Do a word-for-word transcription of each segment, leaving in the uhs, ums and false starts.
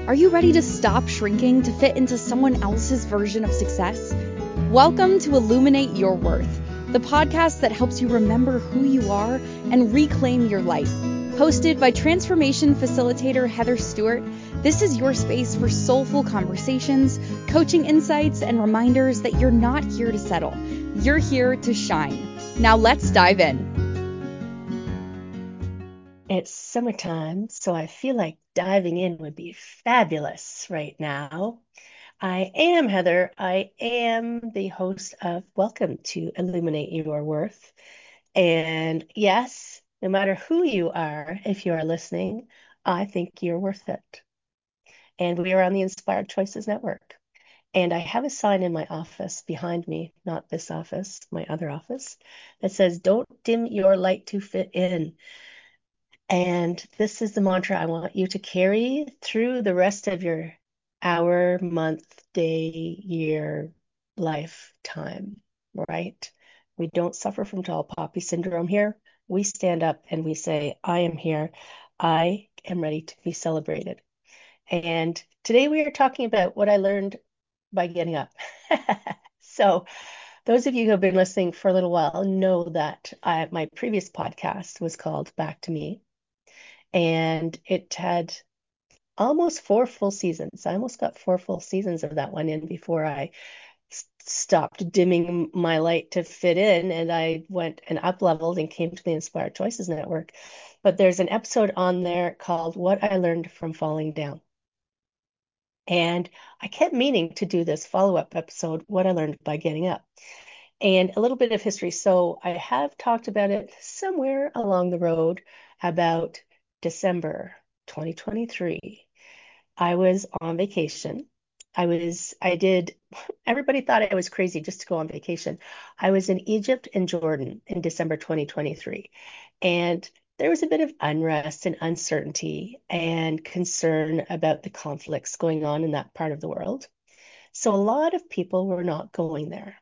Are you ready to stop shrinking to fit into someone else's version of success? Welcome to Illuminate Your Worth, the podcast that helps you remember who you are and reclaim your life. Hosted by transformation facilitator Heather Stewart, this is your space for soulful conversations, coaching insights, and reminders that you're not here to settle. You're here to shine. Now let's dive in. It's summertime, so I feel like diving in would be fabulous right now. I am Heather. I am the host of Welcome to Illuminate Your Worth. And yes, no matter who you are, if you are listening, I think you're worth it. And we are on the Inspired Choices Network. And I have a sign in my office behind me, not this office, my other office, that says, "Don't dim your light to fit in." And this is the mantra I want you to carry through the rest of your hour, month, day, year, lifetime, right? We don't suffer from tall poppy syndrome here. We stand up and we say, I am here. I am ready to be celebrated. And today we are talking about what I learned by getting up. So those of you who have been listening for a little while know that I, my previous podcast was called Back to Me. And it had almost four full seasons. I almost got four full seasons of that one in before I stopped dimming my light to fit in, and I went and up leveled and came to the Inspired Choices Network. But there's an episode on there called What I Learned from Falling Down. And I kept meaning to do this follow-up episode, What I Learned by Getting Up. And a little bit of history. So I have talked about it somewhere along the road about December twenty twenty-three. I was on vacation. I was, I did, everybody thought I was crazy just to go on vacation. I was in Egypt and Jordan in December twenty twenty-three. And there was a bit of unrest and uncertainty and concern about the conflicts going on in that part of the world. So a lot of people were not going there.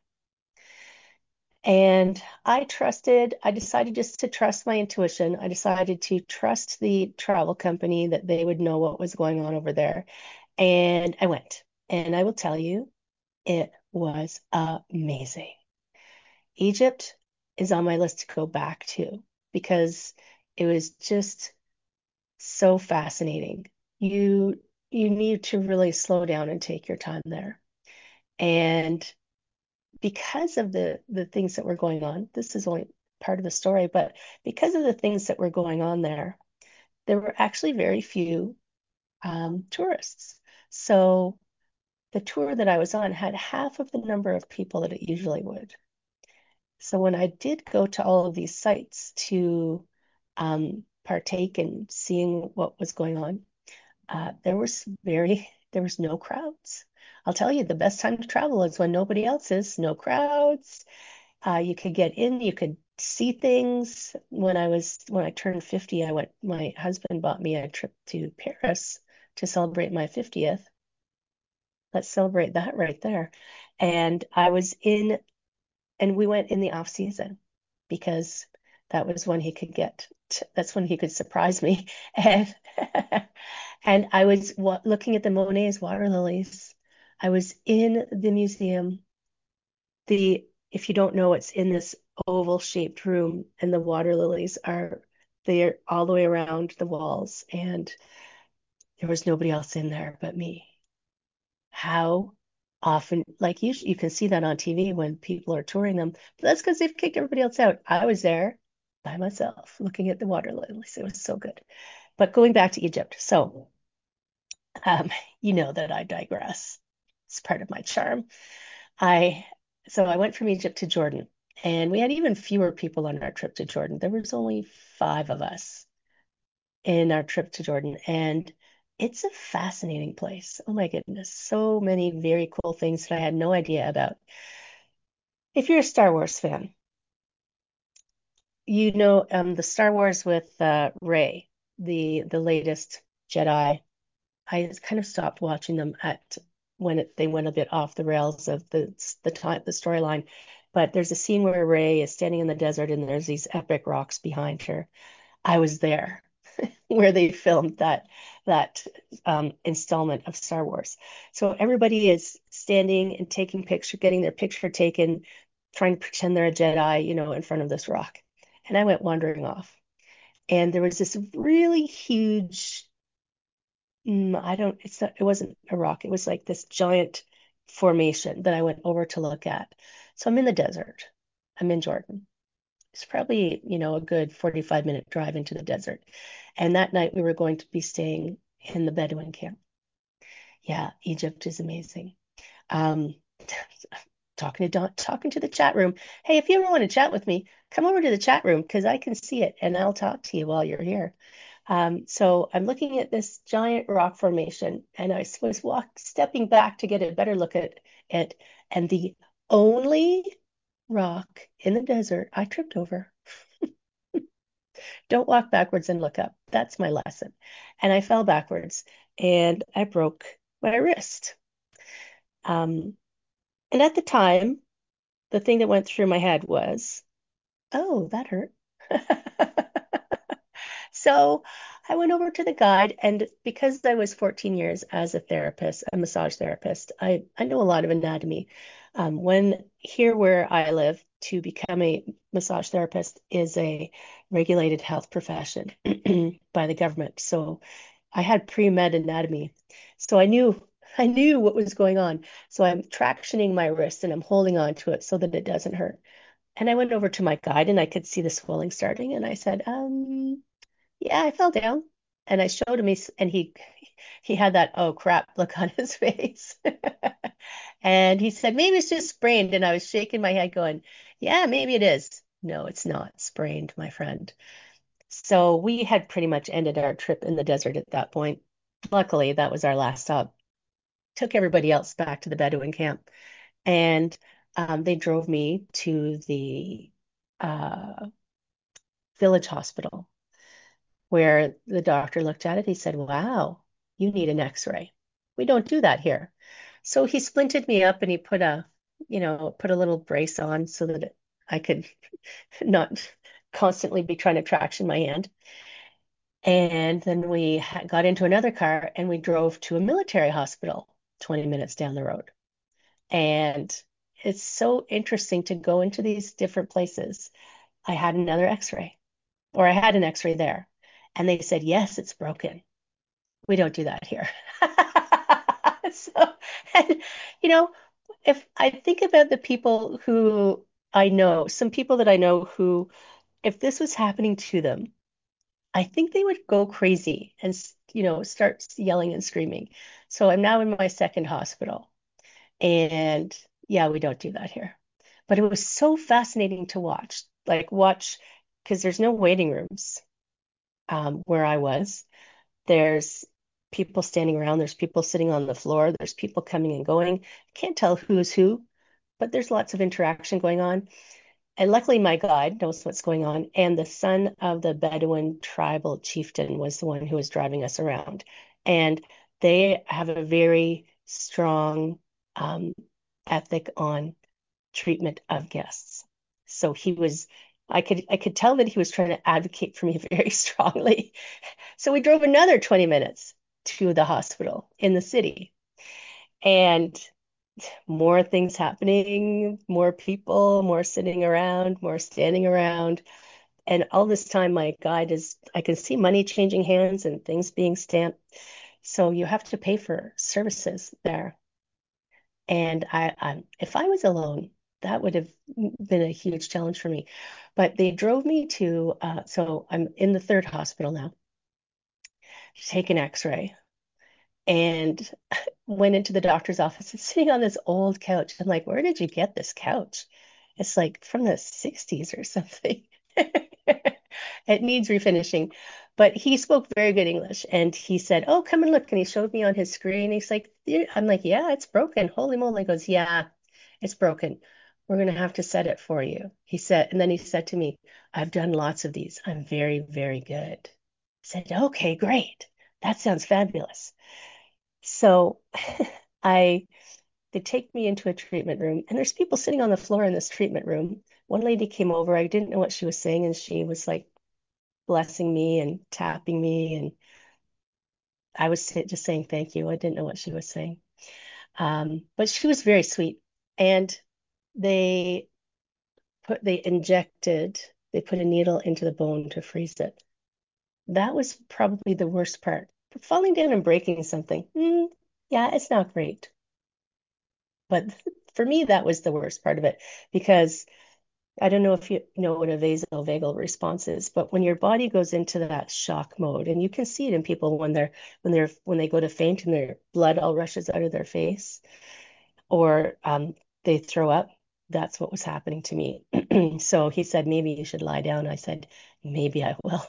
And I trusted, I decided just to trust my intuition. I decided to trust the travel company that they would know what was going on over there. And I went. And I will tell you, it was amazing. Egypt is on my list to go back to because it was just so fascinating. You you need to really slow down and take your time there. And because of the the things that were going on, this is only part of the story, but because of the things that were going on there, there were actually very few um, tourists. So the tour that I was on had half of the number of people that it usually would. So when I did go to all of these sites to um, partake in seeing what was going on, uh, there was very there was no crowds. I'll tell you, the best time to travel is when nobody else is, no crowds. Uh, you could get in, you could see things. When I was when I turned fifty, I went, my husband bought me a trip to Paris to celebrate my fiftieth. Let's celebrate that right there. And I was in, and we went in the off season because that was when he could get, that's when he could surprise me. And and I was wa- looking at the Monet's water lilies. I was in the museum. The If you don't know, it's in this oval shaped room, and the water lilies are there all the way around the walls, and there was nobody else in there but me. How often, like you, you can see that on T V when people are touring them, but that's because they've kicked everybody else out. I was there by myself looking at the water lilies. It was so good. But going back to Egypt, so um, you know that I digress. It's part of my charm. I so I went from Egypt to Jordan, and we had even fewer people on our trip to Jordan. There was only five of us in our trip to Jordan, and it's a fascinating place. Oh my goodness, so many very cool things that I had no idea about. If you're a Star Wars fan, you know um, the Star Wars with uh, Rey, the the latest Jedi. I kind of stopped watching them at when it, they went a bit off the rails of the the time the storyline. But there's a scene where Rey is standing in the desert and there's these epic rocks behind her. I was there. where they filmed that that um, installment of Star Wars. So everybody is standing and taking picture, getting their picture taken, trying to pretend they're a Jedi, you know, in front of this rock. And I went wandering off. And there was this really huge, mm, I don't, it's not, it wasn't a rock. It was like this giant formation that I went over to look at. So I'm in the desert. I'm in Jordan. It's probably, you know, a good forty-five minute drive into the desert. And that night we were going to be staying in the Bedouin camp. Yeah, Egypt is amazing. Um, talking to Don, talking to the chat room. Hey, if you ever want to chat with me, come over to the chat room because I can see it and I'll talk to you while you're here. Um, so I'm looking at this giant rock formation and I was walk, stepping back to get a better look at it. And the only rock in the desert I tripped over. Don't walk backwards and look up. That's my lesson. And I fell backwards and I broke my wrist. Um, and at the time, the thing that went through my head was, oh, that hurt. So I went over to the guide, and because I was fourteen years as a therapist, a massage therapist, I, I know a lot of anatomy. Um, when here where I live, to become a massage therapist is a regulated health profession by the government. So I had pre-med anatomy. So I knew I knew what was going on. So I'm tractioning my wrist and I'm holding on to it so that it doesn't hurt. And I went over to my guide and I could see the swelling starting. And I said, um, yeah, I fell down. And I showed him, and he he had that oh crap look on his face. And he said, maybe it's just sprained. And I was shaking my head, going, yeah, maybe it is. No, it's not sprained, my friend. So we had pretty much ended our trip in the desert at that point. Luckily, that was our last stop. Took everybody else back to the Bedouin camp, and um, they drove me to the uh, village hospital where the doctor looked at it. He said, wow, you need an x-ray. We don't do that here. So he splinted me up and he put a, you know, put a little brace on so that I could not constantly be trying to traction my hand. And then we got into another car and we drove to a military hospital twenty minutes down the road. And it's so interesting to go into these different places. I had another x-ray, or I had an x-ray there. And they said, yes, it's broken. We don't do that here. So, and, you know, if I think about the people who I know, some people that I know who, if this was happening to them, I think they would go crazy and, you know, start yelling and screaming. So I'm now in my second hospital. And yeah, we don't do that here. But it was so fascinating to watch, like watch, because there's no waiting rooms um, where I was. There's people standing around, there's people sitting on the floor, there's people coming and going. I can't tell who's who, but there's lots of interaction going on. And luckily, my guide knows what's going on. And the son of the Bedouin tribal chieftain was the one who was driving us around. And they have a very strong um, ethic on treatment of guests. So he was, I could, I could tell that he was trying to advocate for me very strongly. So we drove another twenty minutes to the hospital in the city. And more things happening, more people, more sitting around, more standing around. And all this time, my guide is, I can see money changing hands and things being stamped. So you have to pay for services there. And I, I, if I was alone, that would have been a huge challenge for me. But they drove me to, uh, so I'm in the third hospital now to take an x-ray and went into the doctor's office and sitting on this old couch. I'm like, where did you get this couch? It's like from the sixties or something. It needs refinishing. But he spoke very good English and he said, oh, come and look. And he showed me on his screen. He's like, "Yeah." I'm like, yeah, it's broken. Holy moly. He goes, yeah, it's broken. We're going to have to set it for you. He said, and then he said to me, I've done lots of these. I'm very, very good. I said, okay, great. That sounds fabulous. So I they take me into a treatment room and there's people sitting on the floor in this treatment room. One lady came over, I didn't know what she was saying, and she was like blessing me and tapping me. And I was just saying thank you. I didn't know what she was saying. Um, but she was very sweet. And they put, they injected, they put a needle into the bone to freeze it. That was probably the worst part. Falling down and breaking something, mm, yeah, it's not great. But for me, that was the worst part of it because I don't know if you know what a vasovagal response is, but when your body goes into that shock mode, and you can see it in people when they're when they're when they go to faint and their blood all rushes out of their face, or um, they throw up. That's what was happening to me. So he said, maybe you should lie down. I said, maybe I will.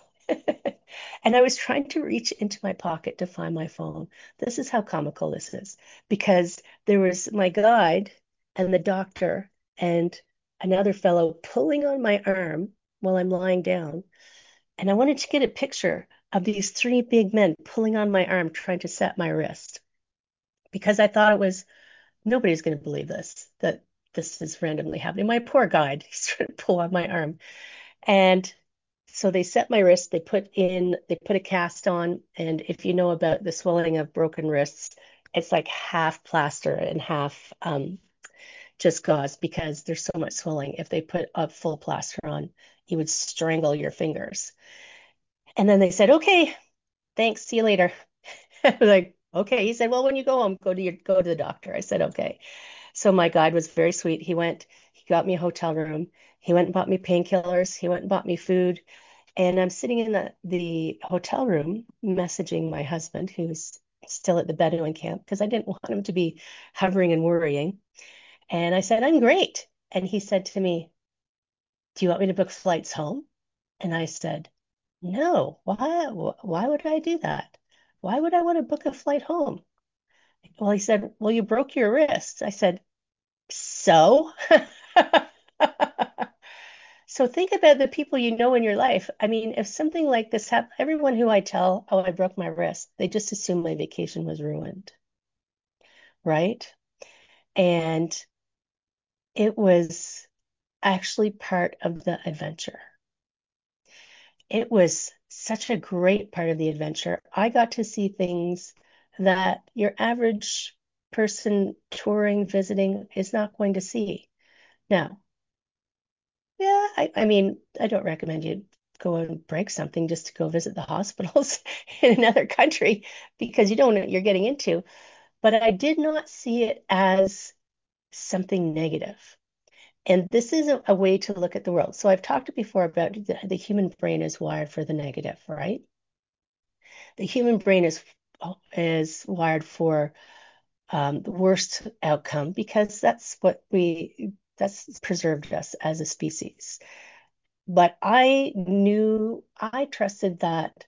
And I was trying to reach into my pocket to find my phone. This is how comical this is because there was my guide and the doctor and another fellow pulling on my arm while I'm lying down. And I wanted to get a picture of these three big men pulling on my arm, trying to set my wrist because I thought it was nobody's going to believe this, that this is randomly happening. My poor guide, he's trying to pull on my arm. And so they set my wrist, they put in, they put a cast on. And if you know about the swelling of broken wrists, it's like half plaster and half um, just gauze because there's so much swelling. If they put a full plaster on, you would strangle your fingers. And then they said, okay, thanks, see you later. I was like, okay. He said, well, when you go home, go to your go to the doctor. I said, okay. So my guide was very sweet. He went, he got me a hotel room. He went and bought me painkillers. He went and bought me food. And I'm sitting in the, the hotel room messaging my husband, who's still at the Bedouin camp, because I didn't want him to be hovering and worrying. And I said, I'm great. And he said to me, do you want me to book flights home? And I said, no, why, why would I do that? Why would I want to book a flight home? Well, he said, well, you broke your wrist. I said, so? So think about the people you know in your life. I mean, if something like this happened, everyone who I tell, oh, I broke my wrist, they just assume my vacation was ruined, right? And it was actually part of the adventure. It was such a great part of the adventure. I got to see things that your average person touring, visiting is not going to see. Now, yeah, I, I mean, I don't recommend you go and break something just to go visit the hospitals in another country because you don't know what you're getting into. But I did not see it as something negative. And this is a, a way to look at the world. So I've talked before about the, the human brain is wired for the negative, right? The human brain is is wired for um, the worst outcome because that's what we that's preserved us as a species. But I knew, I trusted that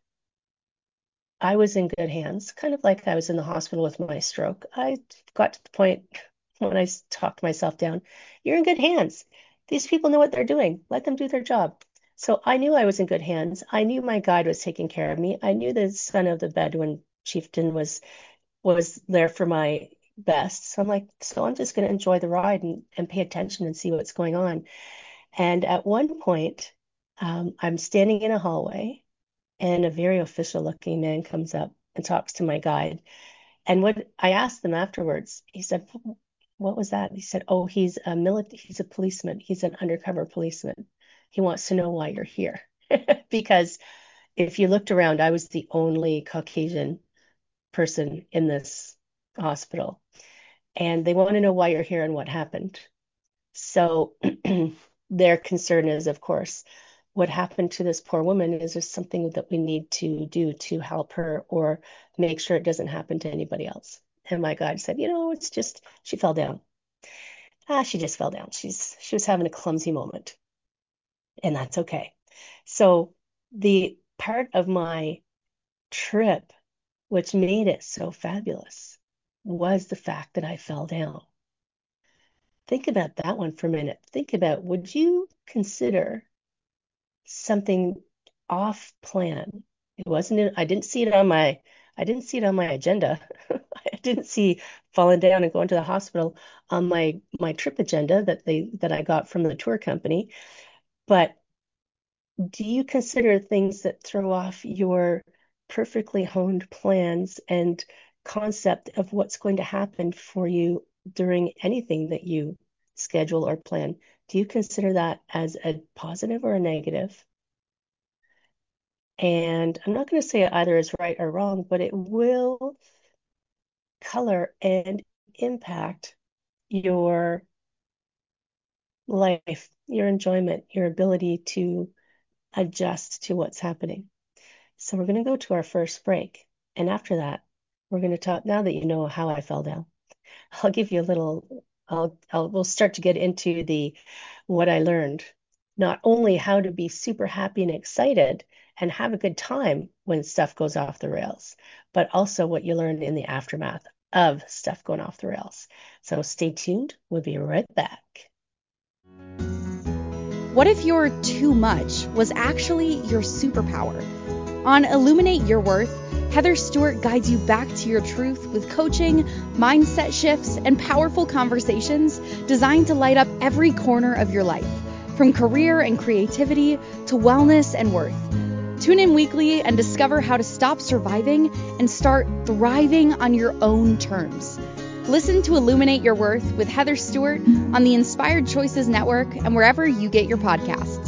I was in good hands, kind of like I was in the hospital with my stroke. I got to the point when I talked myself down, you're in good hands. These people know what they're doing. Let them do their job. So I knew I was in good hands. I knew my guide was taking care of me. I knew the son of the Bedouin chieftain was was there for my best. So I'm like, so I'm just going to enjoy the ride and, and pay attention and see what's going on. And at one point, um, I'm standing in a hallway, and a very official looking man comes up and talks to my guide. And what I asked them afterwards, he said, what was that? He said, oh, he's a military, he's a policeman. He's an undercover policeman. He wants to know why you're here. Because if you looked around, I was the only Caucasian person in this hospital. And they want to know why you're here and what happened. So their concern is, of course, what happened to this poor woman? Is there something that we need to do to help her or make sure it doesn't happen to anybody else? And my guide said, you know, it's just she fell down. Ah, she just fell down. She's she was having a clumsy moment, and that's okay. So the part of my trip which made it so fabulous was the fact that I fell down. Think about that one for a minute. Think about, would you consider something off plan? It wasn't in, I didn't see it on my I didn't see it on my agenda. I didn't see falling down and going to the hospital on my my trip agenda that they that I got from the tour company. But do you consider things that throw off your perfectly honed plans and concept of what's going to happen for you during anything that you schedule or plan? Do you consider that as a positive or a negative? And I'm not going to say either is right or wrong, but it will color and impact your life, your enjoyment, your ability to adjust to what's happening. So we're going to go to our first break. And after that, we're going to talk now that you know how I fell down. I'll give you a little, I'll, I'll, we'll start to get into the what I learned, not only how to be super happy and excited and have a good time when stuff goes off the rails, but also what you learned in the aftermath of stuff going off the rails. So stay tuned. We'll be right back. What if your too much was actually your superpower? On Illuminate Your Worth, Heather Stewart guides you back to your truth with coaching, mindset shifts, and powerful conversations designed to light up every corner of your life, from career and creativity to wellness and worth. Tune in weekly and discover how to stop surviving and start thriving on your own terms. Listen to Illuminate Your Worth with Heather Stewart on the Inspired Choices Network and wherever you get your podcasts.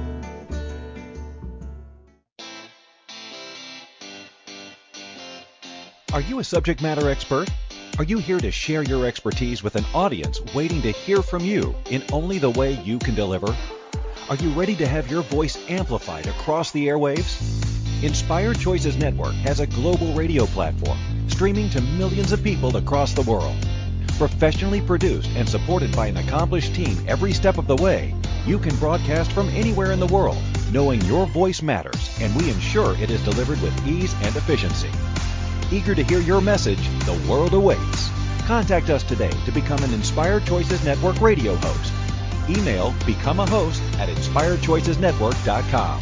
Are you a subject matter expert? Are you here to share your expertise with an audience waiting to hear from you in only the way you can deliver? Are you ready to have your voice amplified across the airwaves? Inspired Choices Network has a global radio platform streaming to millions of people across the world. Professionally produced and supported by an accomplished team every step of the way, you can broadcast from anywhere in the world, knowing your voice matters, and we ensure it is delivered with ease and efficiency. Eager to hear your message, the world awaits. Contact us today to become an Inspired Choices Network radio host. Email become a host at inspired choices network dot com.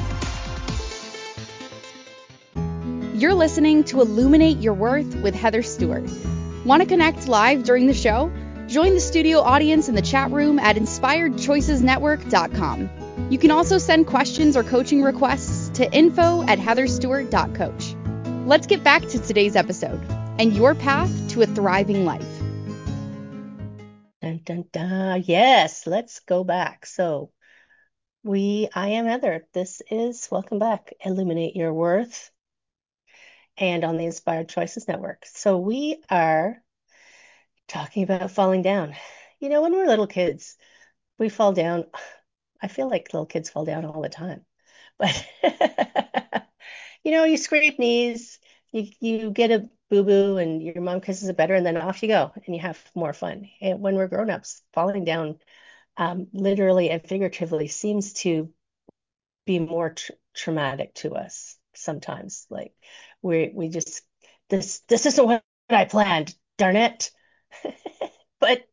You're listening to Illuminate Your Worth with Heather Stewart. Want to connect live during the show? Join the studio audience in the chat room at inspired choices network dot com. You can also send questions or coaching requests to info at heather stewart dot coach. Let's get back to today's episode and your path to a thriving life. Dun, dun, dun. Yes, let's go back. So we, I am Heather. This is, welcome back, Illuminate Your Worth, and on the Inspired Choices Network. So we are talking about falling down. You know, when we're little kids, we fall down. I feel like little kids fall down all the time. But, you know, you scrape knees, you, you get a boo-boo, and your mom kisses it better, and then off you go, and you have more fun. And when we're grown-ups, falling down um, literally and figuratively seems to be more tr traumatic to us sometimes. Like we we just this this isn't what I planned, darn it. But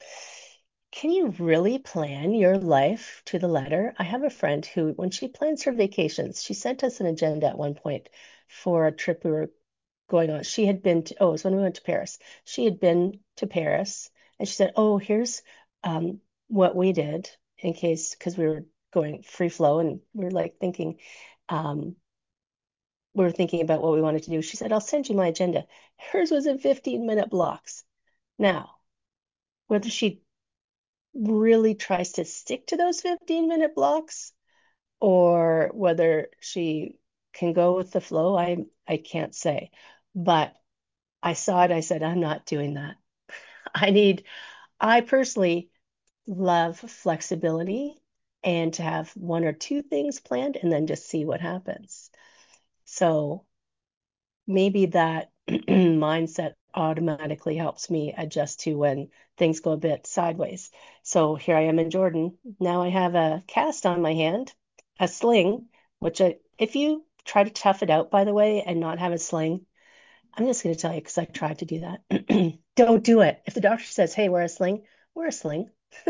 can you really plan your life to the letter? I have a friend who, when she plans her vacations, she sent us an agenda at one point for a trip we were going on. She had been to, oh, it was when we went to Paris. She had been to Paris, and she said, oh, here's um, what we did in case, because we were going free flow, and we were like thinking, um, we were thinking about what we wanted to do. She said, I'll send you my agenda. Hers was in fifteen minute blocks. Now, whether she really tries to stick to those fifteen minute blocks or whether she can go with the flow, I I can't say. But I saw it, I said, I'm not doing that. I need, I personally love flexibility and to have one or two things planned and then just see what happens. So maybe that mindset automatically helps me adjust to when things go a bit sideways. So here I am in Jordan. Now I have a cast on my hand, a sling, which I, if you try to tough it out, by the way, and not have a sling, I'm just going to tell you because I tried to do that. Don't do it. If the doctor says, hey, wear a sling, wear a sling.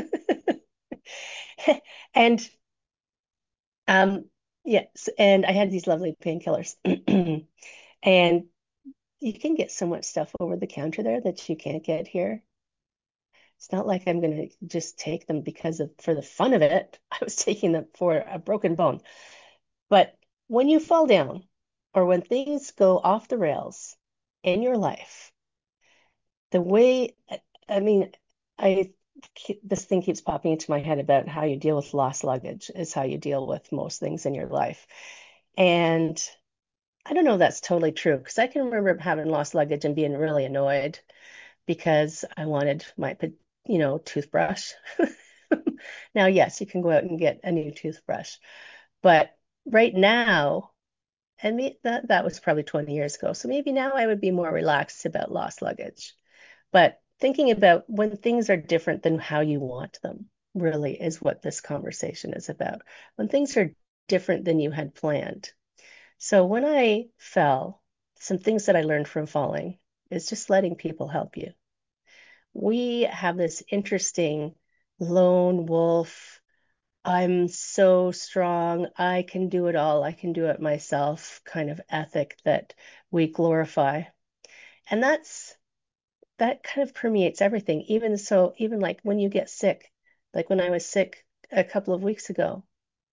And um, yes, and I had these lovely painkillers. And you can get so much stuff over the counter there that you can't get here. It's not like I'm going to just take them because of for the fun of it. I was taking them for a broken bone. But when you fall down or when things go off the rails in your life, the way, I mean, I this thing keeps popping into my head about how you deal with lost luggage is how you deal with most things in your life. And I don't know if that's totally true because I can remember having lost luggage and being really annoyed because I wanted my, you know, toothbrush. Now, yes, you can go out and get a new toothbrush, but right now, and me, that that was probably twenty years ago, so maybe now I would be more relaxed about lost luggage. But thinking about when things are different than how you want them really is what this conversation is about. When things are different than you had planned. So when I fell, some things that I learned from falling is just letting people help you. We have this interesting lone wolf, I'm so strong, I can do it all, I can do it myself kind of ethic that we glorify. And that's that kind of permeates everything. Even so, even like when you get sick, like when I was sick a couple of weeks ago,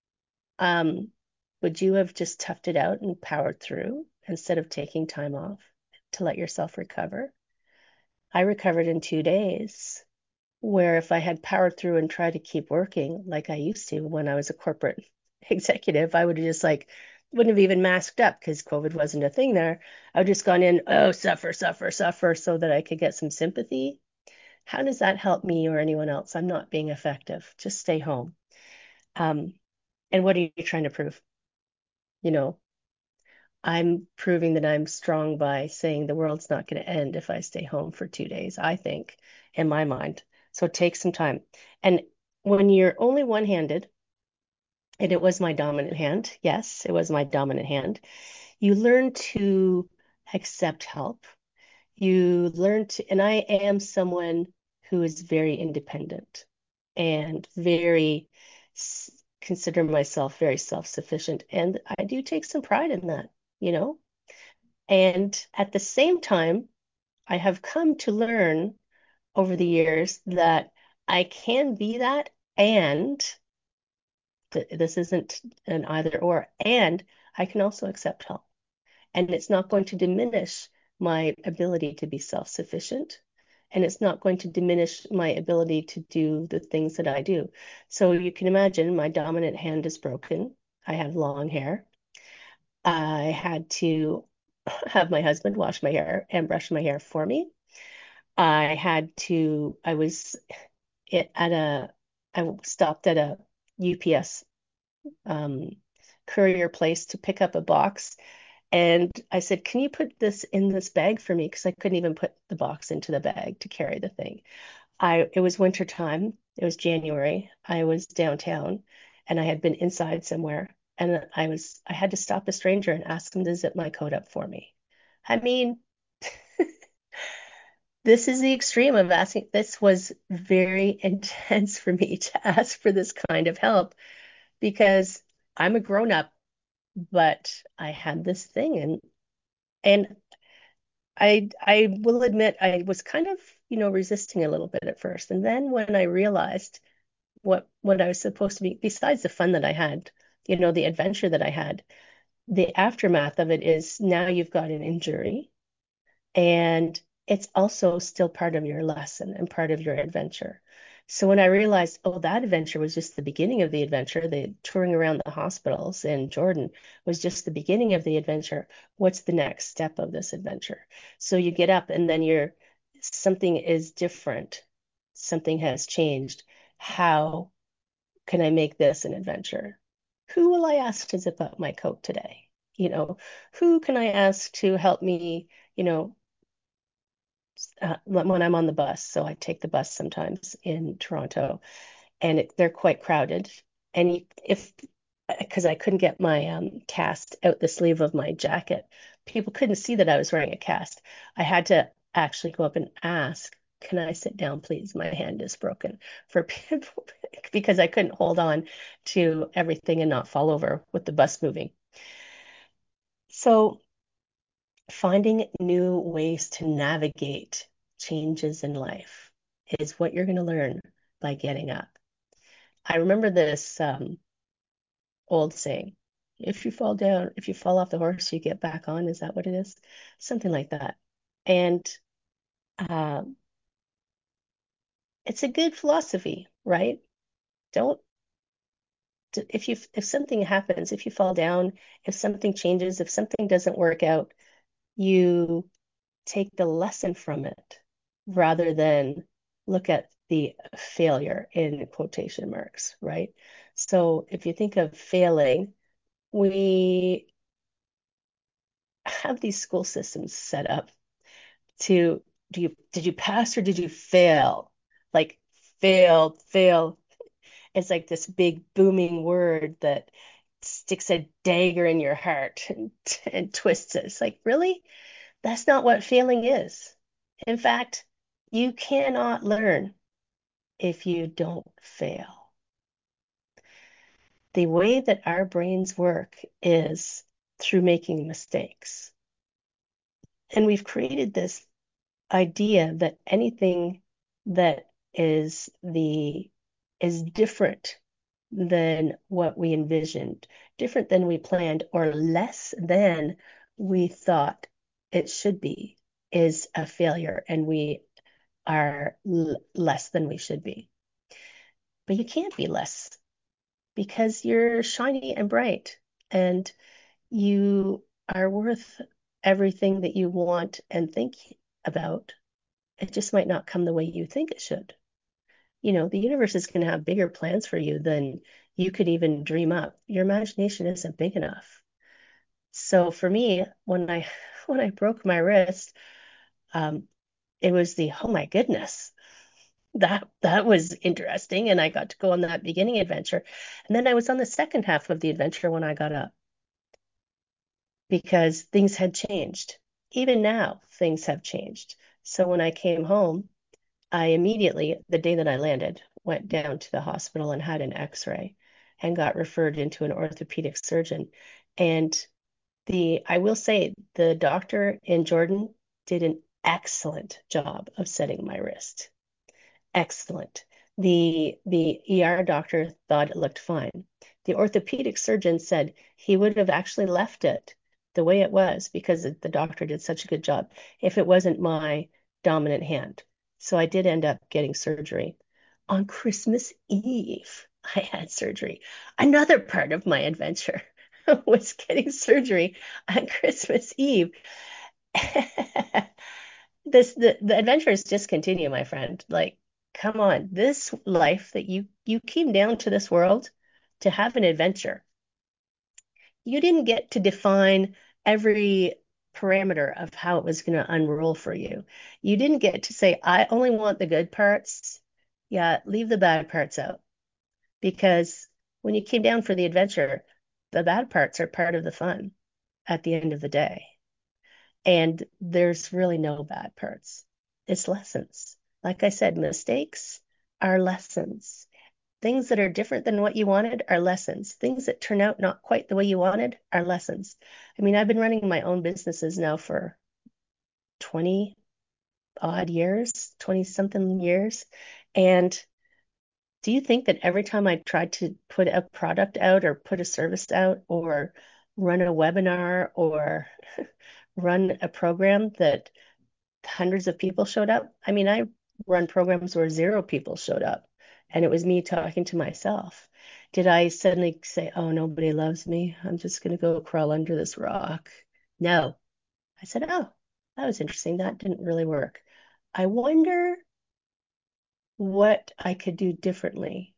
um, would you have just toughed it out and powered through instead of taking time off to let yourself recover? I recovered in two days, where if I had powered through and tried to keep working like I used to when I was a corporate executive, I would have just like wouldn't have even masked up because COVID wasn't a thing there. I would just gone in, oh, suffer, suffer, suffer, so that I could get some sympathy. How does that help me or anyone else? I'm not being effective. Just stay home. Um, and what are you trying to prove? You know, I'm proving that I'm strong by saying the world's not going to end if I stay home for two days, I think, in my mind. So take some time. And when you're only one-handed, and it was my dominant hand, yes, it was my dominant hand, you learn to accept help. You learn to, and I am someone who is very independent and very, consider myself very self-sufficient. And I do take some pride in that, you know? And at the same time, I have come to learn over the years that I can be that and th this isn't an either or, and I can also accept help. And it's not going to diminish my ability to be self-sufficient. And it's not going to diminish my ability to do the things that I do. So you can imagine my dominant hand is broken. I have long hair. I had to have my husband wash my hair and brush my hair for me. I had to, I was at a, I stopped at a U P S um, courier place to pick up a box. And I said, can you put this in this bag for me? Because I couldn't even put the box into the bag to carry the thing. I, it was winter time. It was January. I was downtown and I had been inside somewhere. And I was, I had to stop a stranger and ask him to zip my coat up for me. I mean, this is the extreme of asking. This was very intense for me to ask for this kind of help because I'm a grown up, but I had this thing and and I I will admit I was kind of, you know, resisting a little bit at first. And then when I realized what what I was supposed to be, besides the fun that I had, you know, the adventure that I had, the aftermath of it is now you've got an injury and it's also still part of your lesson and part of your adventure. So when I realized, oh, that adventure was just the beginning of the adventure, the touring around the hospitals in Jordan was just the beginning of the adventure. What's the next step of this adventure? So you get up and then you're something is different. Something has changed. How can I make this an adventure? Who will I ask to zip up my coat today? You know, who can I ask to help me, you know, uh, when I'm on the bus. So I take the bus sometimes in Toronto, and it, they're quite crowded. And you, if because I couldn't get my um, cast out the sleeve of my jacket, people couldn't see that I was wearing a cast. I had to actually go up and ask, "Can I sit down, please? My hand is broken." For people because I couldn't hold on to everything and not fall over with the bus moving. So finding new ways to navigate changes in life is what you're going to learn by getting up. I remember this um, old saying, if you fall down, if you fall off the horse, you get back on. Is that what it is? Something like that. And um, it's a good philosophy, right? Don't if you if something happens, if you fall down, if something changes, if something doesn't work out, you take the lesson from it rather than look at the failure in quotation marks, right? So if you think of failing, we have these school systems set up to do you did you pass or did you fail? Like failed, fail. It's like this big booming word that sticks a dagger in your heart and, and twists it. It's like, really? That's not what failing is. In fact, you cannot learn if you don't fail. The way that our brains work is through making mistakes. And we've created this idea that anything that is the is different than what we envisioned, different than we planned, or less than we thought it should be, is a failure, and we are l- less than we should be. But you can't be less because you're shiny and bright, and you are worth everything that you want and think about. It just might not come the way you think it should. You know, the universe is going to have bigger plans for you than you could even dream up. Your imagination isn't big enough. So for me, when I when I broke my wrist, um, it was the oh my goodness, that that was interesting, and I got to go on that beginning adventure, and then I was on the second half of the adventure when I got up because things had changed. Even now, things have changed. So when I came home, I immediately, the day that I landed, went down to the hospital and had an x-ray and got referred into an orthopedic surgeon. And the, I will say, the doctor in Jordan did an excellent job of setting my wrist. Excellent. The the E R doctor thought it looked fine. The orthopedic surgeon said he would have actually left it the way it was because the doctor did such a good job if it wasn't my dominant hand. So I did end up getting surgery. On Christmas Eve, I had surgery. Another part of my adventure was getting surgery on Christmas Eve. This the, the adventures just continue, my friend. Like, come on, this life that you you came down to this world to have an adventure. You didn't get to define every parameter of how it was going to unroll for you. You didn't get to say, I only want the good parts. Yeah, leave the bad parts out. Because when you came down for the adventure, the bad parts are part of the fun at the end of the day. And there's really no bad parts. It's lessons. Like I said, mistakes are lessons. Things that are different than what you wanted are lessons. Things that turn out not quite the way you wanted are lessons. I mean, I've been running my own businesses now for twenty odd years, twenty something years. And do you think that every time I tried to put a product out or put a service out or run a webinar or run a program that hundreds of people showed up? I mean, I run programs where zero people showed up, and it was me talking to myself. Did I suddenly say, oh, nobody loves me, I'm just going to go crawl under this rock? No. I said, oh, that was interesting. That didn't really work. I wonder what I could do differently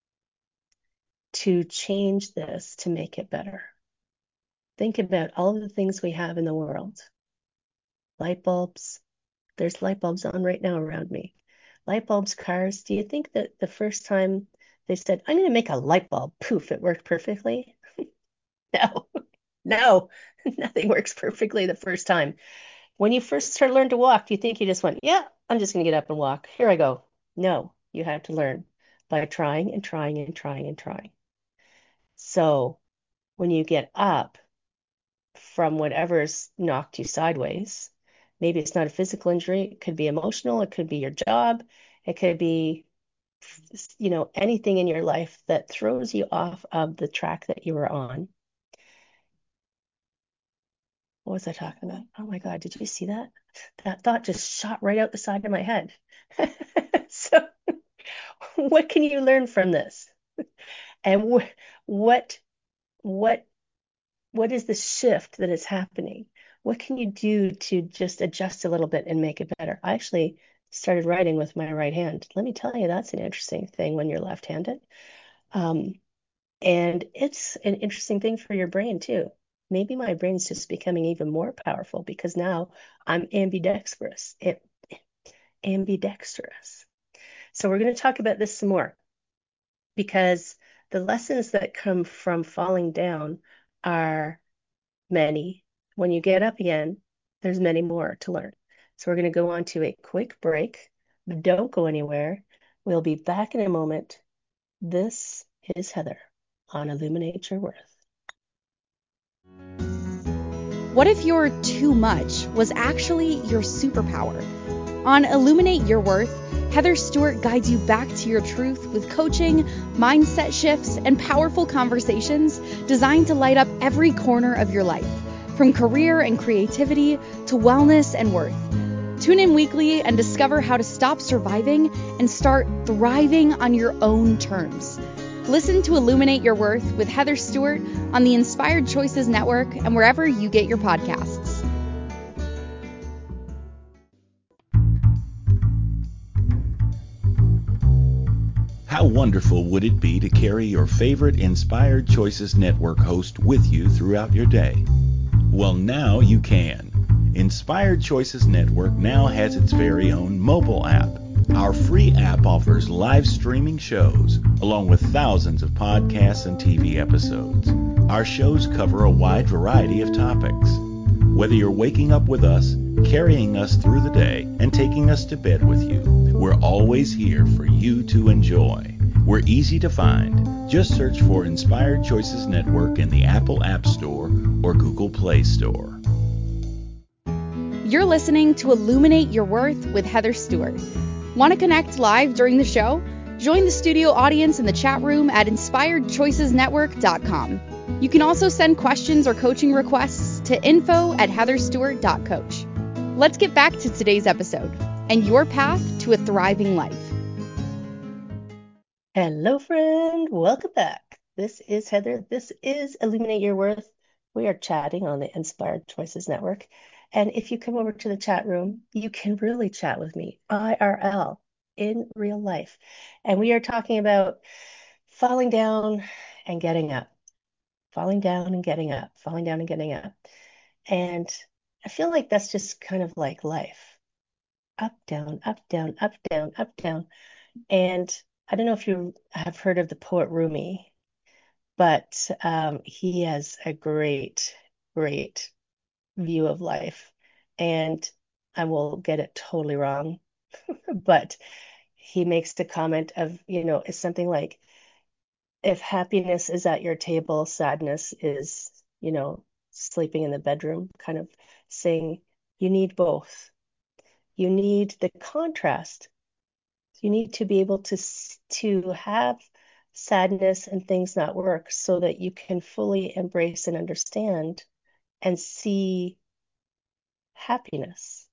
to change this to make it better. Think about all of the things we have in the world. Light bulbs. There's light bulbs on right now around me. Light bulbs, cars. Do you think that the first time they said, I'm going to make a light bulb, poof, it worked perfectly? No, no, nothing works perfectly the first time. When you first start learn to walk, do you think you just went, yeah, I'm just going to get up and walk. Here I go. No, you have to learn by trying and trying and trying and trying. So when you get up from whatever's knocked you sideways, maybe it's not a physical injury, it could be emotional, it could be your job, it could be, you know, anything in your life that throws you off of the track that you were on. what was I talking about? Oh my God, did you see that? That thought just shot right out the side of my head. So, what can you learn from this? And wh what what what is the shift that is happening? What can you do to just adjust a little bit and make it better? I actually started writing with my right hand. Let me tell you, that's an interesting thing when you're left-handed. Um, and it's an interesting thing for your brain too. Maybe my brain's just becoming even more powerful because now I'm ambidextrous. It, ambidextrous. So we're going to talk about this some more because the lessons that come from falling down are many. When you get up again, there's many more to learn. So we're going to go on to a quick break. Don't go anywhere. We'll be back in a moment. This is Heather on Illuminate Your Worth. What if your too much was actually your superpower? On Illuminate Your Worth, Heather Stewart guides you back to your truth with coaching, mindset shifts, and powerful conversations designed to light up every corner of your life, from career and creativity to wellness and worth. Tune in weekly and discover how to stop surviving and start thriving on your own terms. Listen to Illuminate Your Worth with Heather Stewart on the Inspired Choices Network and wherever you get your podcasts. How wonderful would it be to carry your favorite Inspired Choices Network host with you throughout your day? Well, now you can. Inspired Choices Network now has its very own mobile app. Our free app offers live streaming shows, along with thousands of podcasts and T V episodes. Our shows cover a wide variety of topics. Whether you're waking up with us, carrying us through the day, and taking us to bed with you, we're always here for you to enjoy. We're easy to find. Just search for Inspired Choices Network in the Apple App Store or Google Play Store. You're listening to Illuminate Your Worth with Heather Stewart. Want to connect live during the show? Join the studio audience in the chat room at inspired choices network dot com. You can also send questions or coaching requests to info at heather stewart dot coach. Let's get back to today's episode and your path to a thriving life. Hello, friend. Welcome back. This is Heather. This is Illuminate Your Worth. We are chatting on the Inspired Choices Network. And if you come over to the chat room, you can really chat with me, I R L, in real life. And we are talking about falling down and getting up, falling down and getting up, falling down and getting up. And I feel like that's just kind of like life. Up, down, up, down, up, down, up, down. And I don't know if you have heard of the poet Rumi, but um, he has a great, great view of life. And I will get it totally wrong, but he makes the comment of, you know, it's something like, if happiness is at your table, sadness is, you know, sleeping in the bedroom, kind of saying you need both. You need the contrast. You need to be able to to have sadness and things not work so that you can fully embrace and understand and see happiness.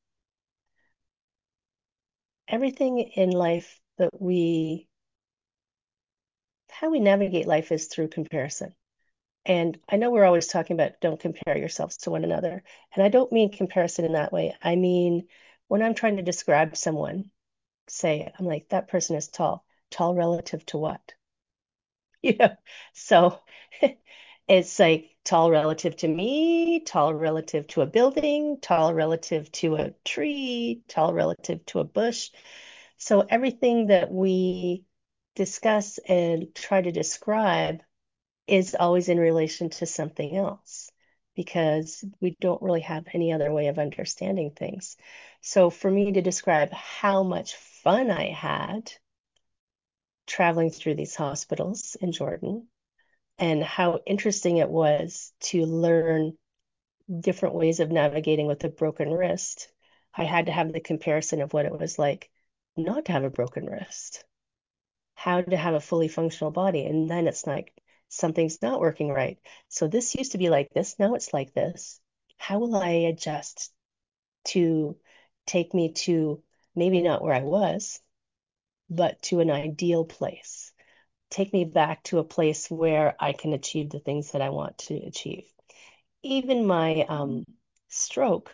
Everything in life that we, how we navigate life is through comparison. And I know we're always talking about don't compare yourselves to one another. And I don't mean comparison in that way. I mean, when I'm trying to describe someone, say, I'm like, that person is tall. Tall relative to what? You know, so it's like tall relative to me, tall relative to a building, tall relative to a tree, tall relative to a bush. So everything that we discuss and try to describe is always in relation to something else because we don't really have any other way of understanding things. So for me to describe how much fun I had traveling through these hospitals in Jordan and how interesting it was to learn different ways of navigating with a broken wrist, I had to have the comparison of what it was like not to have a broken wrist, how to have a fully functional body. And then it's like something's not working right. So this used to be like this, now it's like this. how will I adjust to take me to maybe not where I was, but to an ideal place? Take me back to a place where I can achieve the things that I want to achieve. Even my um, stroke,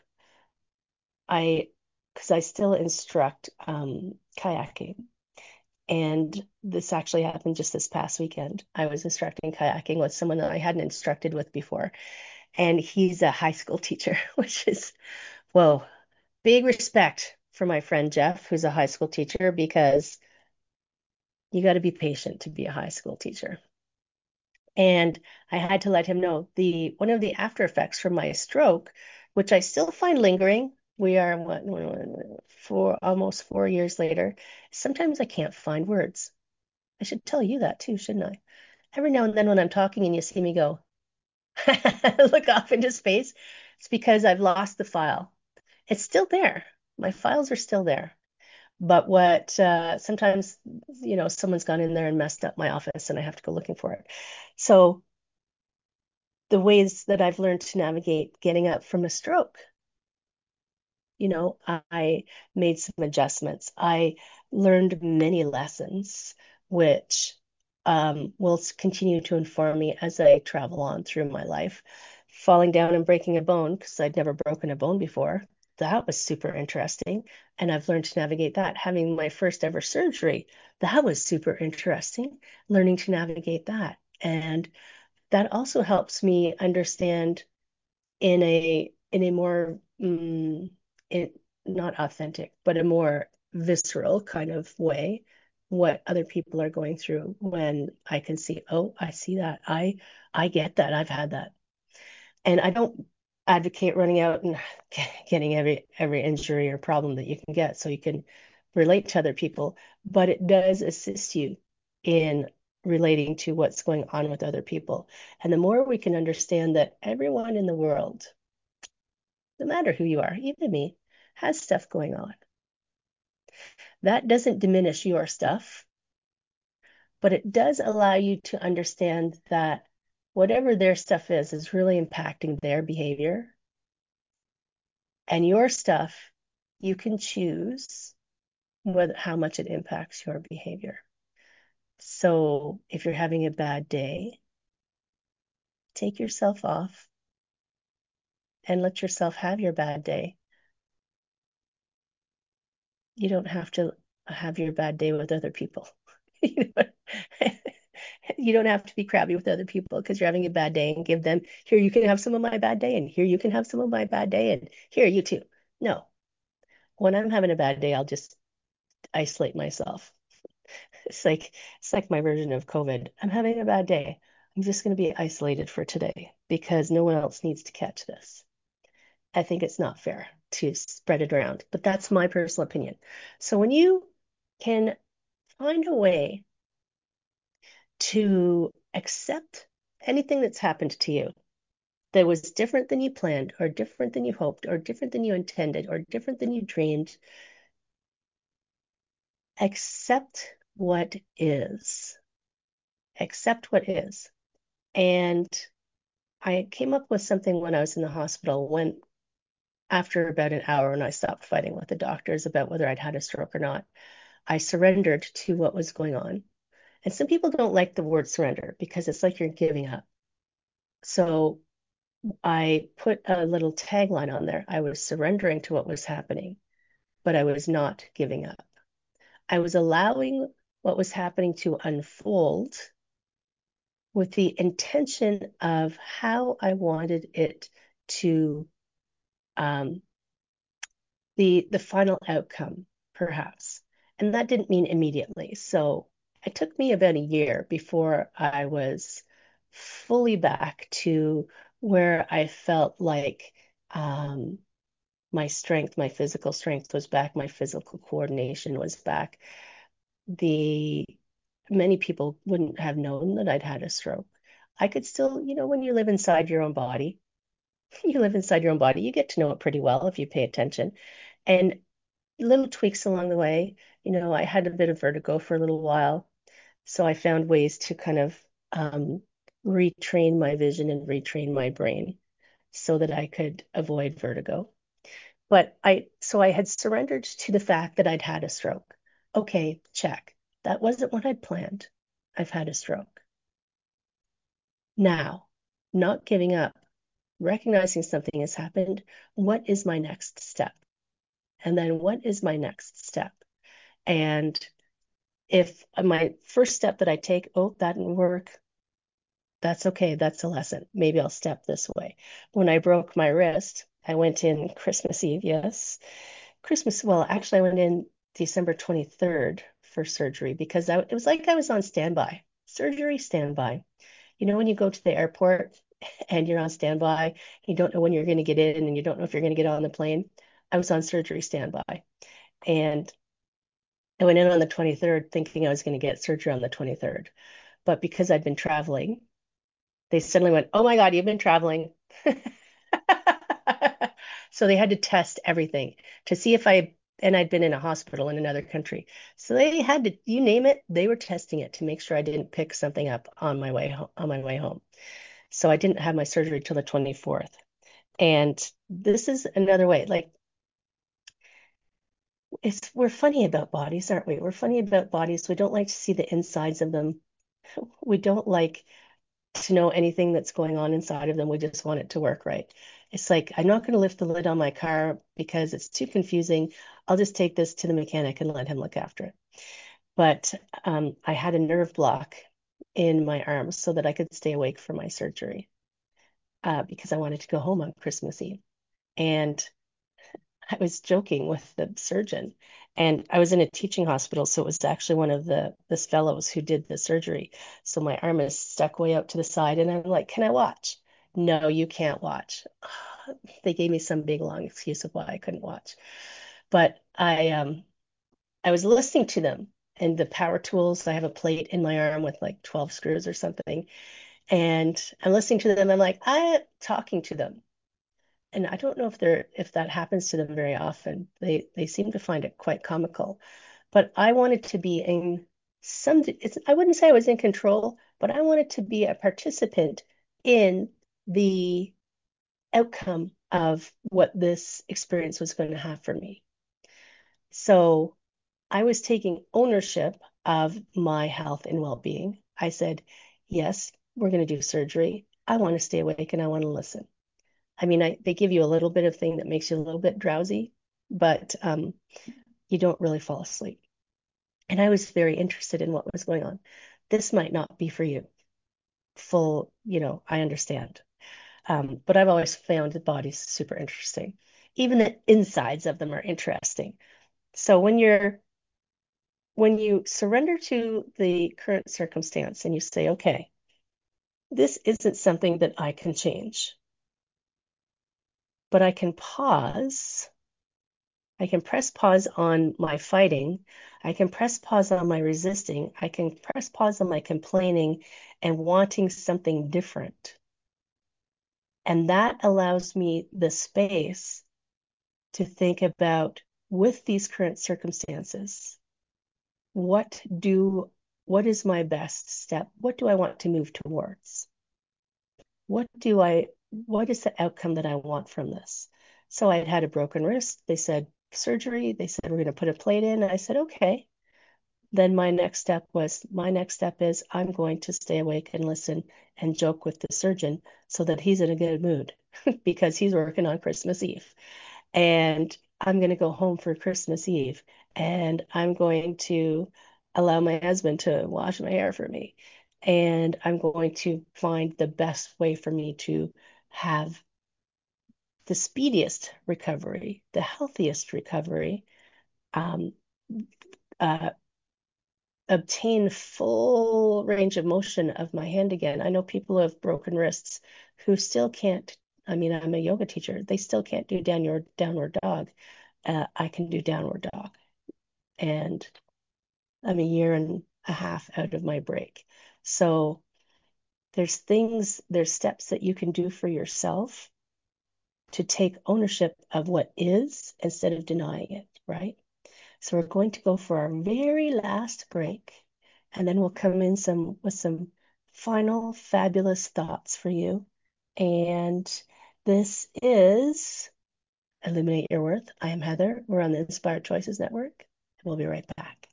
I, because I still instruct um, kayaking. And this actually happened just this past weekend. I was instructing kayaking with someone that I hadn't instructed with before. And he's a high school teacher, which is, whoa, big respect for my friend Jeff, who's a high school teacher, because you got to be patient to be a high school teacher. And I had to let him know the one of the after effects from my stroke, which I still find lingering. We are what, four, almost four years later. Sometimes I can't find words. I should tell you that too, shouldn't I? Every now and then when I'm talking and you see me go, look off into space, it's because I've lost the file. It's still there. My files are still there. But what uh, sometimes, you know, someone's gone in there and messed up my office and I have to go looking for it. So the ways that I've learned to navigate getting up from a stroke, you know, I made some adjustments. I learned many lessons, which um, will continue to inform me as I travel on through my life. Falling down and breaking a bone, because I'd never broken a bone before, that was super interesting. And I've learned to navigate that. Having my first ever surgery, that was super interesting, learning to navigate that. And that also helps me understand in a in a more mm, it, not authentic, but a more visceral kind of way what other people are going through when I can see, oh, I see that. I I get that. I've had that. And I don't advocate running out and getting every every injury or problem that you can get so you can relate to other people, but it does assist you in relating to what's going on with other people. And the more we can understand that everyone in the world, no matter who you are, even me, has stuff going on. That doesn't diminish your stuff, but it does allow you to understand that whatever their stuff is, is really impacting their behavior. And your stuff, you can choose whether, how much it impacts your behavior. So if you're having a bad day, take yourself off and let yourself have your bad day. You don't have to have your bad day with other people. You don't have to be crabby with other people because you're having a bad day and give them, here, you can have some of my bad day, and here, you can have some of my bad day, and here, you too. No. When I'm having a bad day, I'll just isolate myself. It's like it's like my version of COVID. I'm having a bad day. I'm just going to be isolated for today because no one else needs to catch this. I think it's not fair to spread it around, but that's my personal opinion. So when you can find a way to accept anything that's happened to you that was different than you planned, or different than you hoped, or different than you intended, or different than you dreamed, accept what is. Accept what is. And I came up with something when I was in the hospital, when after about an hour, when I stopped fighting with the doctors about whether I'd had a stroke or not, I surrendered to what was going on. And some people don't like the word surrender because it's like you're giving up. So I put a little tagline on there. I was surrendering to what was happening, but I was not giving up. I was allowing what was happening to unfold with the intention of how I wanted it to, um, the the final outcome, perhaps. And that didn't mean immediately. So it took me about a year before I was fully back to where I felt like um, my strength, my physical strength was back, my physical coordination was back. The many people wouldn't have known that I'd had a stroke. I could still, you know, when you live inside your own body, you live inside your own body, you get to know it pretty well if you pay attention. And little tweaks along the way, you know, I had a bit of vertigo for a little while. So I found ways to kind of um, retrain my vision and retrain my brain so that I could avoid vertigo. But I, so I had surrendered to the fact that I'd had a stroke. Okay, check. That wasn't what I'd planned. I've had a stroke. Now, not giving up, recognizing something has happened. What is my next step? And then what is my next step? And if my first step that I take, oh, that didn't work, that's okay. That's a lesson. Maybe I'll step this way. When I broke my wrist, I went in Christmas Eve, yes. Christmas, well, actually, I went in December twenty-third for surgery because I, it was like I was on standby, surgery standby. You know, when you go to the airport and you're on standby, you don't know when you're going to get in and you don't know if you're going to get on the plane. I was on surgery standby. And I went in on the twenty-third thinking I was going to get surgery on the twenty-third. But because I'd been traveling, they suddenly went, "Oh my God, you've been traveling." So they had to test everything to see if I, and I'd been in a hospital in another country. So they had to, you name it, they were testing it to make sure I didn't pick something up on my way home, on my way home. So I didn't have my surgery till the twenty-fourth. And this is another way, like it's we're funny about bodies, aren't we? We're funny about bodies. We don't like to see the insides of them. We don't like to know anything that's going on inside of them. We just want it to work right. It's like, I'm not going to lift the lid on my car because it's too confusing. I'll just take this to the mechanic and let him look after it. But um, I had a nerve block in my arm so that I could stay awake for my surgery uh, because I wanted to go home on Christmas Eve. And I was joking with the surgeon, and I was in a teaching hospital, so it was actually one of the this fellows who did the surgery. So my arm is stuck way out to the side, and I'm like, "Can I watch?" "No, you can't watch." They gave me some big long excuse of why I couldn't watch, but I um I was listening to them and the power tools. I have a plate in my arm with like twelve screws or something, and I'm listening to them. I'm like, I'm talking to them. And I don't know if they're if that happens to them very often. They they seem to find it quite comical. But I wanted to be in some it's I wouldn't say I was in control, but I wanted to be a participant in the outcome of what this experience was going to have for me. So I was taking ownership of my health and well-being. I said, yes, we're going to do surgery. I want to stay awake and I want to listen. I mean, I, they give you a little bit of thing that makes you a little bit drowsy, but um, you don't really fall asleep. And I was very interested in what was going on. This might not be for you. Full, you know, I understand. Um, but I've always found the bodies super interesting. Even the insides of them are interesting. So when you're when you surrender to the current circumstance and you say, okay, this isn't something that I can change, but I can pause. I can press pause on my fighting. I can press pause on my resisting. I can press pause on my complaining and wanting something different. And that allows me the space to think about, with these current circumstances, what do what is my best step? What do I want to move towards? What do I what is the outcome that I want from this? So I had had a broken wrist. They said surgery. They said we're going to put a plate in. I said, okay. Then my next step was my next step is I'm going to stay awake and listen and joke with the surgeon so that he's in a good mood because he's working on Christmas Eve. And I'm going to go home for Christmas Eve and I'm going to allow my husband to wash my hair for me. And I'm going to find the best way for me to have the speediest recovery, the healthiest recovery, um, uh, obtain full range of motion of my hand again. I know people who have broken wrists who still can't. I mean, I'm a yoga teacher. They still can't do downward downward dog. Uh, I can do downward dog, and I'm a year and a half out of my break. So there's things, there's steps that you can do for yourself to take ownership of what is instead of denying it, right? So we're going to go for our very last break, and then we'll come in some with some final fabulous thoughts for you. And This is Illuminate Your Worth. I am Heather. We're on the Inspired Choices Network. We'll be right back.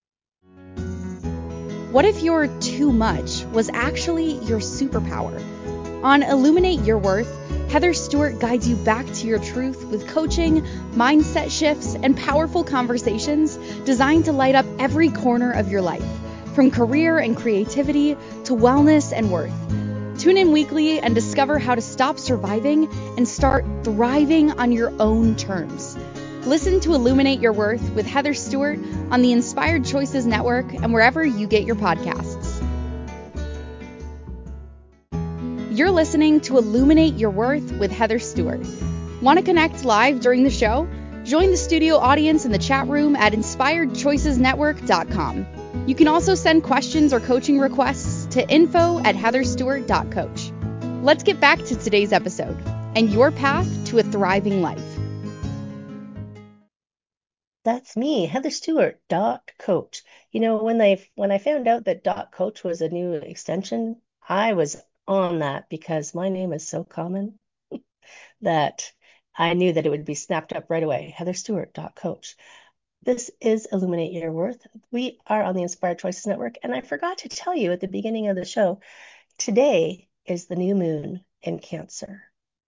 What if your too much was actually your superpower? On Illuminate Your Worth, Heather Stewart guides you back to your truth with coaching, mindset shifts, and powerful conversations designed to light up every corner of your life, from career and creativity to wellness and worth. Tune in weekly and discover how to stop surviving and start thriving on your own terms. Listen to Illuminate Your Worth with Heather Stewart on the Inspired Choices Network and wherever you get your podcasts. You're listening to Illuminate Your Worth with Heather Stewart. Want to connect live during the show? Join the studio audience in the chat room at inspired choices network dot com. You can also send questions or coaching requests to info at heather stewart dot coach. Let's get back to today's episode and your path to a thriving life. That's me, Heather Stewart, dot coach. You know, when I when I found out that dot coach was a new extension, I was on that because my name is so common that I knew that it would be snapped up right away. Heather Stewart, dot coach. This is Illuminate Your Worth. We are on the Inspired Choices Network, and I forgot to tell you at the beginning of the show, today is the new moon in Cancer.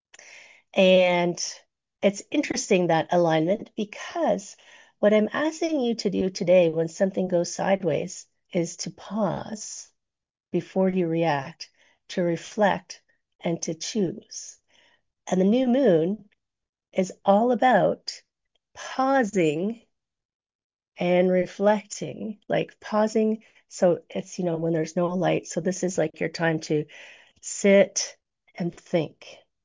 And it's interesting, that alignment, because what I'm asking you to do today when something goes sideways is to pause before you react, to reflect, and to choose. And the new moon is all about pausing and reflecting, like pausing. So it's, you know, when there's no light. So this is like your time to sit and think.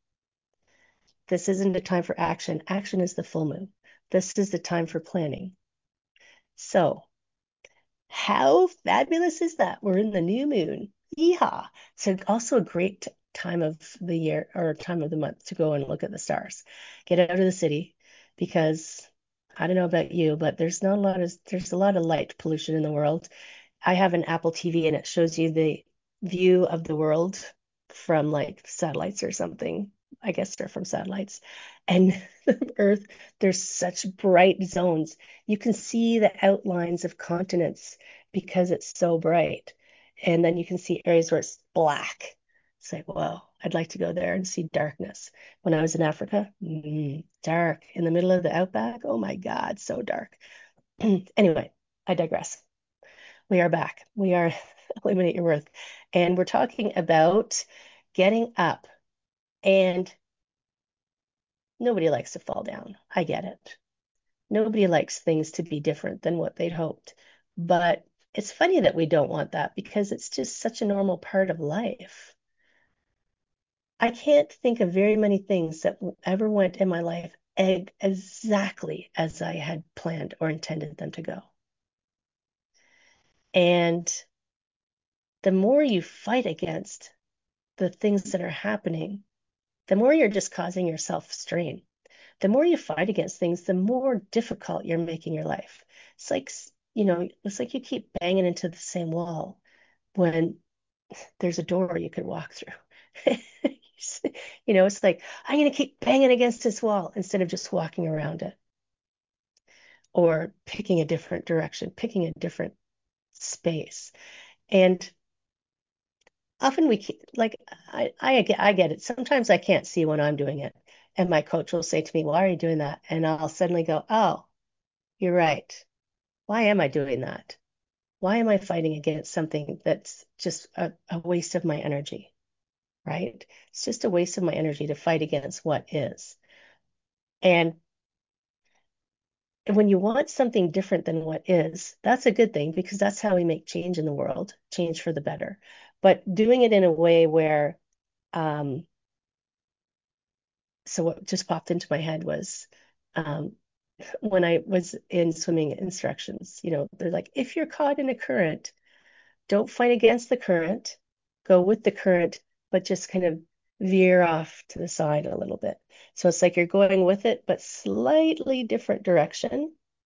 This isn't a time for action. Action is the full moon. This is the time for planning. So how fabulous is that? We're in the new moon. Yeehaw. So also a great time of the year, or time of the month, to go and look at the stars. Get out of the city, because I don't know about you, but there's not a lot of there's a lot of light pollution in the world. I have an Apple T V and it shows you the view of the world from like satellites or something. I guess they're from satellites. And Earth, there's such bright zones. You can see the outlines of continents because it's so bright. And then you can see areas where it's black. It's like, whoa, I'd like to go there and see darkness. When I was in Africa, mm, dark in the middle of the outback. Oh my God, so dark. Anyway, I digress. We are back. We are Illuminate Your Worth. And we're talking about getting up. And nobody likes to fall down. I get it. Nobody likes things to be different than what they'd hoped. But it's funny that we don't want that, because it's just such a normal part of life. I can't think of very many things that ever went in my life exactly as I had planned or intended them to go. And the more you fight against the things that are happening, the more you're just causing yourself strain. The more you fight against things, the more difficult you're making your life. It's like, you know, it's like you keep banging into the same wall when there's a door you could walk through. You know, it's like, I'm going to keep banging against this wall instead of just walking around it, or picking a different direction, picking a different space. And often we like, I, I get, I get it. Sometimes I can't see when I'm doing it. And my coach will say to me, why are you doing that? And I'll suddenly go, oh, you're right. Why am I doing that? Why am I fighting against something that's just a, a waste of my energy, right? It's just a waste of my energy to fight against what is. And when you want something different than what is, that's a good thing, because that's how we make change in the world, change for the better. But doing it in a way where, um, so what just popped into my head was, um, when I was in swimming instructions, you know, they're like, if you're caught in a current, don't fight against the current, go with the current, but just kind of veer off to the side a little bit. So it's like you're going with it, but slightly different direction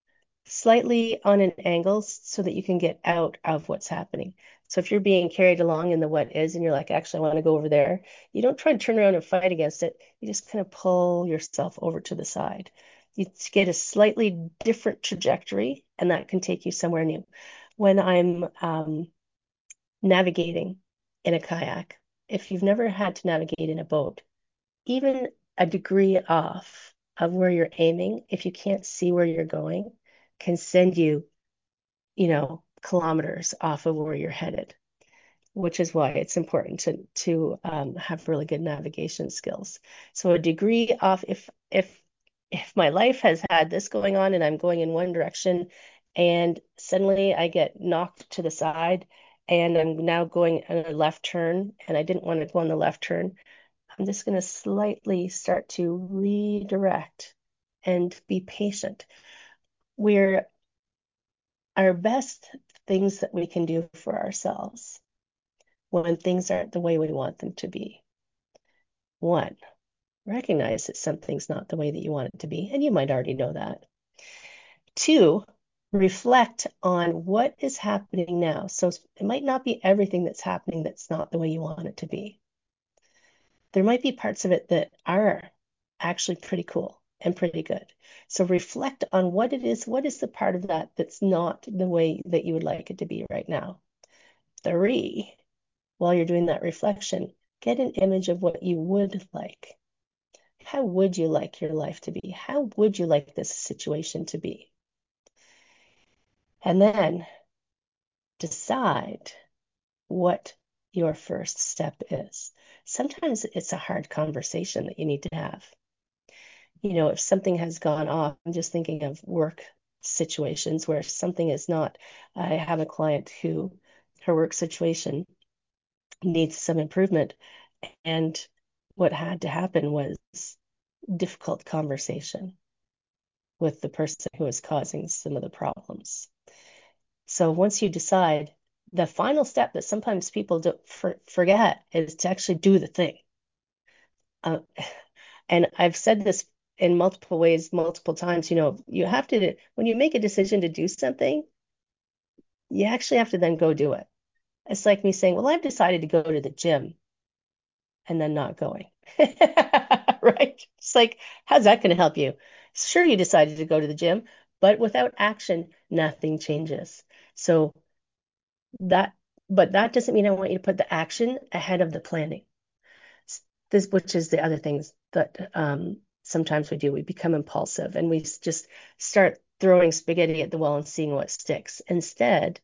slightly on an angle so that you can get out of what's happening. So if you're being carried along in the what is and you're like, actually, I want to go over there, you don't try to turn around and fight against it. You just kind of pull yourself over to the side. You get a slightly different trajectory, and that can take you somewhere new. When I'm um, navigating in a kayak, if you've never had to navigate in a boat, even a degree off of where you're aiming, if you can't see where you're going, can send you, you know, kilometers off of where you're headed, which is why it's important to to um, have really good navigation skills. So a degree off, if if if my life has had this going on and I'm going in one direction and suddenly I get knocked to the side and I'm now going on a left turn and I didn't want to go on the left turn, I'm just going to slightly start to redirect and be patient. We're our best things that we can do for ourselves when things aren't the way we want them to be. One, recognize that something's not the way that you want it to be, and you might already know that. Two, reflect on what is happening now. So it might not be everything that's happening that's not the way you want it to be. There might be parts of it that are actually pretty cool and pretty good. So reflect on what it is, what is the part of that that's not the way that you would like it to be right now. Three, while you're doing that reflection, get an image of what you would like. How would you like your life to be? How would you like this situation to be? And then decide what your first step is. Sometimes it's a hard conversation that you need to have. You know, if something has gone off, I'm just thinking of work situations where something is not. I have a client who her work situation needs some improvement, and what had to happen was difficult conversation with the person who is causing some of the problems. So once you decide, the final step that sometimes people don't for, forget is to actually do the thing. Uh, and I've said this in multiple ways, multiple times. You know, you have to, when you make a decision to do something, you actually have to then go do it. It's like me saying, well, I've decided to go to the gym and then not going. Right? It's like, how's that going to help you? Sure, you decided to go to the gym, but without action, nothing changes. So that, but that doesn't mean I want you to put the action ahead of the planning. This, which is the other things that um, sometimes we do. We become impulsive and we just start throwing spaghetti at the wall and seeing what sticks. Instead,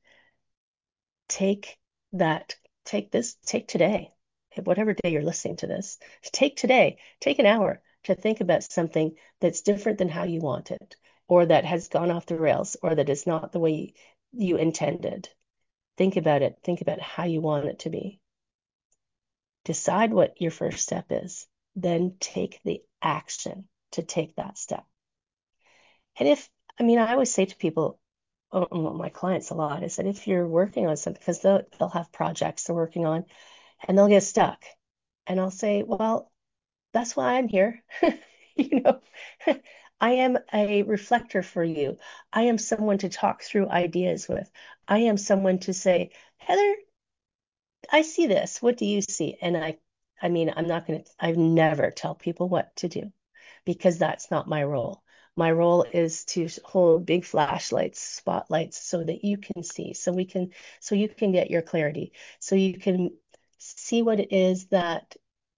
take that, take this, take today, whatever day you're listening to this, take today, take an hour to think about something that's different than how you want it, or that has gone off the rails, or that is not the way you intended. Think about it. Think about how you want it to be. Decide what your first step is. Then take the action to take that step. And if, I mean, I always say to people, oh, my clients a lot, I said, if you're working on something, because they'll, they'll have projects they're working on and they'll get stuck. And I'll say, well, that's why I'm here. You know, I am a reflector for you. I am someone to talk through ideas with. I am someone to say, Heather, I see this. What do you see? And I, I mean, I'm not going to, I never tell people what to do because that's not my role. My role is to hold big flashlights, spotlights so that you can see, so we can, so you can get your clarity, so you can see what it is that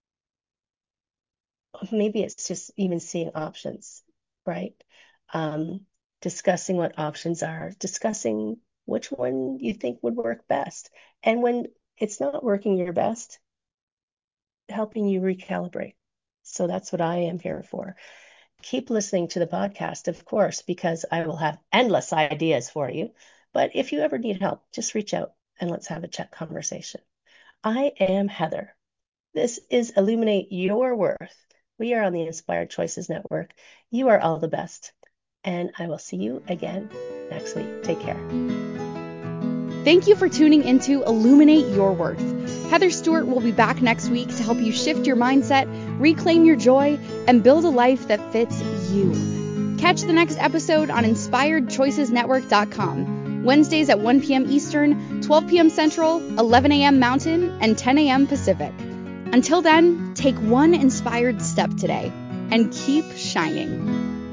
maybe it's just even seeing options, right? Um, discussing what options are, discussing which one you think would work best. And when it's not working your best, helping you recalibrate. So that's what I am here for. Keep listening to the podcast, of course, because I will have endless ideas for you. But if you ever need help, just reach out and let's have a chat conversation. I am Heather. This is Illuminate Your Worth. We are on the Inspired Choices Network. You are all the best. And I will see you again next week. Take care. Thank you for tuning into Illuminate Your Worth. Heather Stewart will be back next week to help you shift your mindset, reclaim your joy, and build a life that fits you. Catch the next episode on inspired choices network dot com, Wednesdays at one p.m. Eastern, twelve p.m. Central, eleven a.m. Mountain, and ten a.m. Pacific. Until then, take one inspired step today and keep shining.